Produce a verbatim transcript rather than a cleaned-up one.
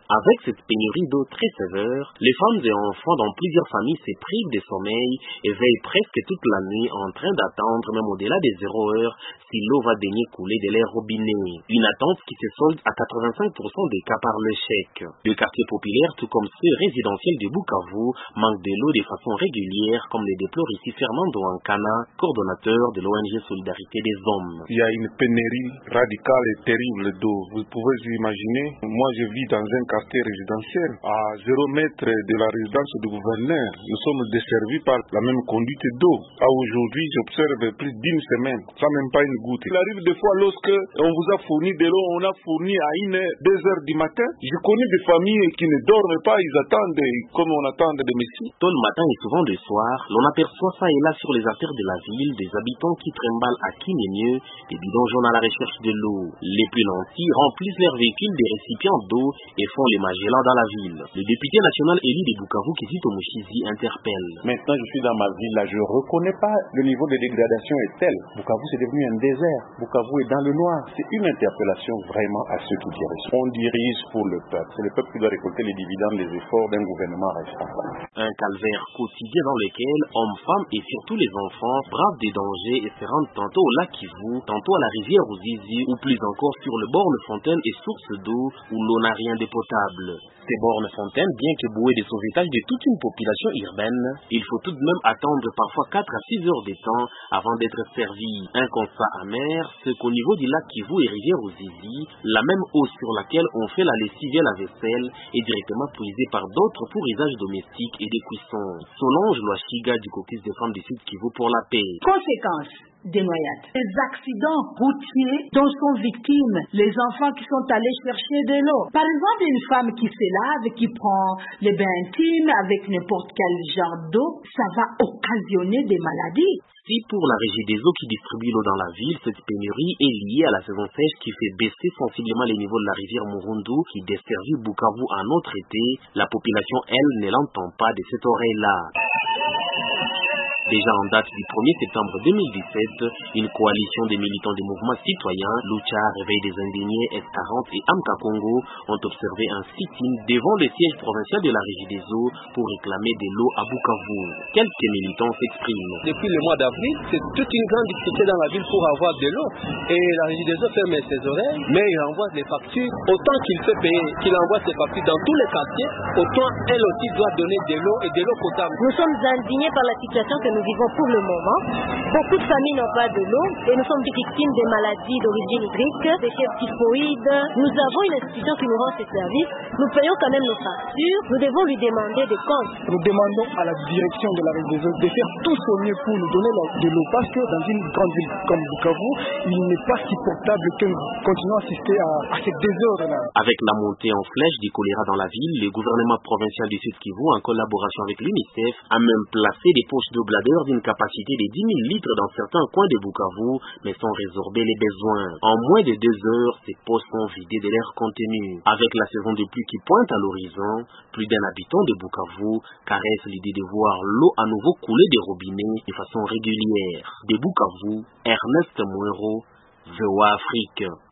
Avec cette pénurie d'eau très sévère, les femmes et enfants dans plusieurs familles se privent de sommeil et veillent presque toute la nuit en train d'attendre, même au-delà des zéro heure, si l'eau va daigner couler de leurs robinets. Une attente qui se solde à quatre-vingt-cinq pour cent des cas par l'échec. Le quartier populaire, tout comme ceux résidentiels de Bukavu, manque de l'eau de façon régulière, comme le déplore ici Fernando Ankana, coordonnateur de l'O N G Solidarité des Hommes. Il y a une pénurie radicale et terrible d'eau. Vous pouvez vous imaginer, moi je vis dans un quartier résidentiel à zéro mètre de la résidence du gouverneur. Nous sommes desservis par la même conduite d'eau. À aujourd'hui, j'observe plus d'une semaine, sans même pas une goutte. Il arrive des fois lorsque on vous a fourni de l'eau, on a fourni à une, deux heures du matin. Je connais des familles qui ne dorment pas, ils attendent comme on attend des messies. Tôt le matin et souvent le soir, l'on aperçoit ça et là sur les artères de la ville des habitants qui trimballent à qui n'est mieux des bidons jaunes à la recherche de l'eau. Les plus nantis remplissent leurs véhicules des récipients d'eau et font les Magellan dans la ville. Le député national élu de Bukavu, Kizito Mushizi, interpelle. Maintenant, je suis dans ma ville, là, je ne reconnais pas le niveau de dégradation est tel. Bukavu, c'est devenu un désert. Bukavu est dans le noir. C'est une interpellation vraiment à ceux qui dirigent. On dirige pour le peuple. C'est le peuple qui doit récolter les dividendes, les efforts d'un gouvernement responsable. Un calvaire quotidien dans lequel hommes, femmes et surtout les enfants bravent des dangers et se rendent tantôt au lac Kivu, tantôt à la rivière Ruzizi ou plus encore sur le bord de fontaines et sources d'eau où l'eau n'a rien de potable. Ces bornes fontaines, bien que bouées de sauvetage de toute une population urbaine, il faut tout de même attendre parfois quatre à six heures de temps avant d'être servi. Un constat amer, c'est qu'au niveau du lac Kivu et rivière Ruzizi, la même eau sur laquelle on fait la lessive et la vaisselle est directement puisée par d'autres pour usage domestique et des cuissons. Solange Loachiga du caucus des femmes du Sud Kivu pour la paix. Conséquence des noyades. Les accidents routiers dont sont victimes les enfants qui sont allés chercher de l'eau. Par exemple, une femme qui se lave, qui prend les bains intimes avec n'importe quel genre d'eau, ça va occasionner des maladies. Si pour la régie des eaux qui distribue l'eau dans la ville, cette pénurie est liée à la saison sèche qui fait baisser sensiblement les niveaux de la rivière Murundu qui desservit Bukavu en autre été, la population, elle, ne l'entend pas de cette oreille-là. Déjà en date du premier septembre deux mille dix-sept, une coalition des militants des mouvements citoyens, Lucha, Réveil des Indignés, S quarante et Amka Congo ont observé un sit-in devant le siège provincial de la Régie des eaux pour réclamer de l'eau à Bukavu. Quelques militants s'expriment. Depuis le mois d'avril, c'est toute une grande difficulté dans la ville pour avoir de l'eau. Et la Régie des eaux ferme ses oreilles, mais il envoie les factures. Autant qu'il fait payer, qu'il envoie ses factures dans tous les quartiers, autant elle aussi doit donner de l'eau et de l'eau potable. Nous sommes indignés par la situation que nous vivons pour le moment. Beaucoup de familles n'ont pas de l'eau et nous sommes victimes des maladies d'origine hydrique, des fièvres typhoïdes. Nous avons une institution qui nous rend ces services. Nous payons quand même nos factures. Nous devons lui demander des comptes. Nous demandons à la direction de la Régie des eaux de faire tout son mieux pour nous donner de l'eau parce que dans une grande ville comme Bukavu, il n'est pas supportable que nous continuons à assister à, à cette désordre-là. Avec la montée en flèche du choléra dans la ville, le gouvernement provincial du Sud Kivu, en collaboration avec l'UNICEF, a même placé des poches d'eau bladeur d'une capacité de dix mille litres dans certains coins de Bukavu, mais sans résorber les besoins. En moins de deux heures, ces poches sont vidées de leur contenu. Avec la saison de pluie qui pointe à l'horizon, plus d'un habitant de Bukavu caresse l'idée de voir l'eau à nouveau couler des robinets de façon régulière. De Bukavu, Ernest Mouero, V O A Afrique.